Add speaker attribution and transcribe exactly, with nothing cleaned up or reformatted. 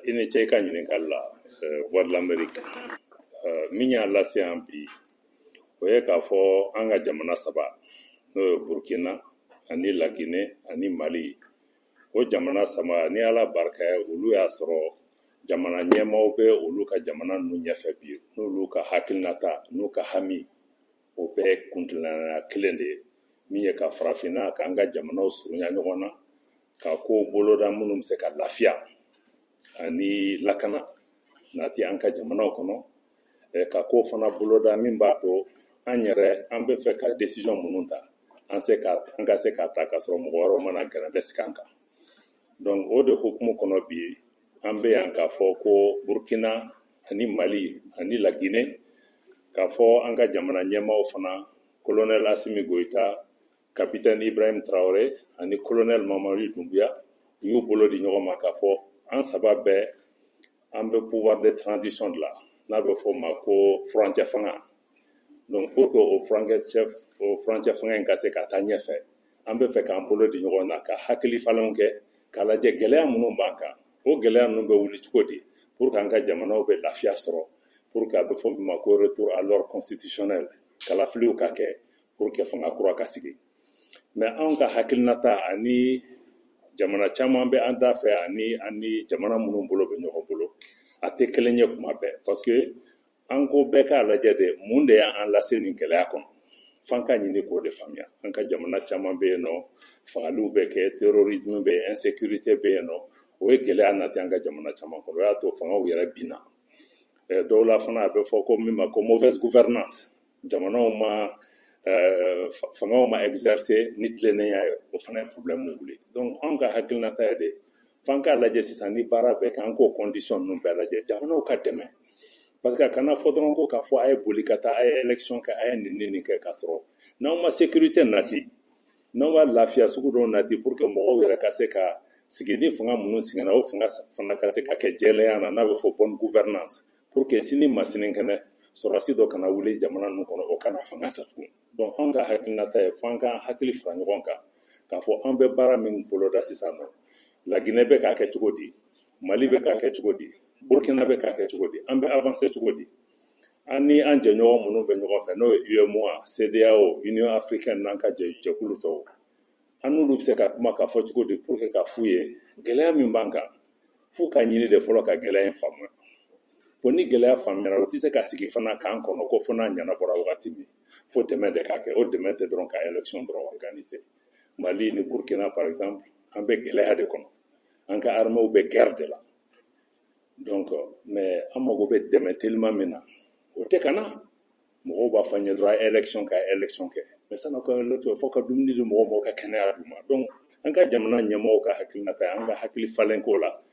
Speaker 1: ine ce ka ɲininkali la voix de l'Amérique min y'a lase yan bi o ye k'a fɔ an ka jamana saba n'o ye Burkina ani La Guinée ani Mali o jamana saba ni Ala barika ye olu y'a sɔrɔ jamana ɲɛmaaw bɛ olu ka jamana ninnu ɲɛfɛ bi n'olu ka hakilinata n'u ka hami o bɛɛ ye kuntilenya kelen de ye min ye ka farafinna k'an ka jamanaw surunya ɲɔgɔn na ka ko boloda minnu bɛ se ka lafiya ani lakana nati an ka jamanaw kɔnɔ ka ko fana boloda min b'a to an yɛrɛ an bɛ fɛ ka décision minnu ta an se ka an ka se ka ta ka sɔrɔ mɔgɔ wɛrɛw mana gɛrɛ bɛ sigi an kan donc o de hukumu kɔnɔ bi an bɛ yan k'a fɔ ko Burkina ani Mali ani La Guinée k'a fɔ an ka jamana ɲɛmaaw fana colonel Assimi Goïta capitaine Ibrahim Traoré ani colonel Mamadi Doumbouya u y'u bolo di ɲɔgɔn ma k'a fɔ an saba bɛɛ an bɛ pouvoir de transition de la n'a bɛ fɔ ma ko furancɛ fanga donc pour que o furancɛ o furancɛ fanga in ka se ka taa ɲɛfɛ an bɛ fɛ k'an bolo di ɲɔgɔn na ka hakili falenw kɛ k'a lajɛ gɛlɛya minnu b'an kan o gɛlɛya ninnu bɛ wuli cogo di pour que an ka jamanaw bɛ lafiya sɔrɔ pour que a bɛ fɔ min ma ko retour à l'ordre constitutionnel kalafiliw ka kɛ pour que fanga kura ka sigi mais anw ka hakilinata ani jamana caman bɛ an da fɛ ani ani jamana minnu bolo bɛ ɲɔgɔn bolo a tɛ kelen ye kuma bɛɛ parce que an ko bɛɛ k'a lajɛ de mun de y'an lase nin gɛlɛya kɔnɔ f'an ka ɲini k'o de faamuya an ka jamana caman bɛ yen nɔ fagaliw bɛ kɛ terrorisme bɛ yen insécurité bɛ yen nɔ o ye gɛlɛya nati an ka jamana caman kɔnɔ o y'a to fangaw yɛrɛ binna dɔw la fana a bɛ fɔ ko min ma ko mauvaise gouvernance jamanaw ma fangaw ma exercer ni tilennenya ye o fana ye problème wuli donc an ka hakilinata ye de f'an k'a lajɛ sisan ni baara bɛ kɛ an k'o condition ninnu bɛɛ lajɛ jamanaw ka dɛmɛ parce que a kana fɔ dɔrɔn ko k'a fɔ a ye boli ka taa a ye élection kɛ a ye nin nin kɛ k'a sɔrɔ n'aw ma sécurité nati n'aw ma lafiya sugu dɔw nati pour que mɔgɔw yɛrɛ ka se ka sigi ni fanga minnu sigira o fanga fana ka se ka kɛ jɛlenya na n'a bɛ fɔ bonne gouvernance pour que sini ma sinikɛnɛ sɔrɔsi dɔ kana wuli jamana ninnu kɔnɔ o kana fanga ta tugun donc an ka hakilinata ye fo an ka hakili fara ɲɔgɔn kan k'a fɔ an bɛ baara min boloda sisan nɔ La Guinée bɛ k'a kɛ cogo di Mali bɛ k'a kɛ cogo di Burkina bɛ k'a kɛ cogo di an bɛ avancer cogo di an ni an jɛɲɔgɔn minnu bɛ ɲɔgɔn fɛ n'o ye U M O A C D A O Union africaine n'an ka jɛkulu tɔw an n'olu bɛ se ka kuma k'a fɔ cogo di pour que ka f'u ye gɛlɛya min b'an kan f'u ka ɲini de fɔlɔ ka gɛlɛya in faamuya bon ni gɛlɛya faamuyara o tɛ se ka sigi fana k'an kɔnɔ ko fo n'a ɲɛnabɔra wagati min fo dɛmɛ de k'a kɛ o dɛmɛ tɛ dɔrɔn ka élection dɔrɔn organiser Mali ni Burkina par exemple an bɛ gɛlɛya de kɔnɔ an ka armées bɛ guerre de la donc mais an mago bɛ dɛmɛ teliman min na o tɛ ka na mɔgɔw b'a fɔ an ye dɔrɔn a ye élection kɛ a ye élection kɛ mais san'o ka élection fo ka dumuni di mɔgɔw ma o ka kɛnɛya d'u ma donc an ka jamana ɲɛmɔgɔw ka hakilinata an ka hakili falen ko la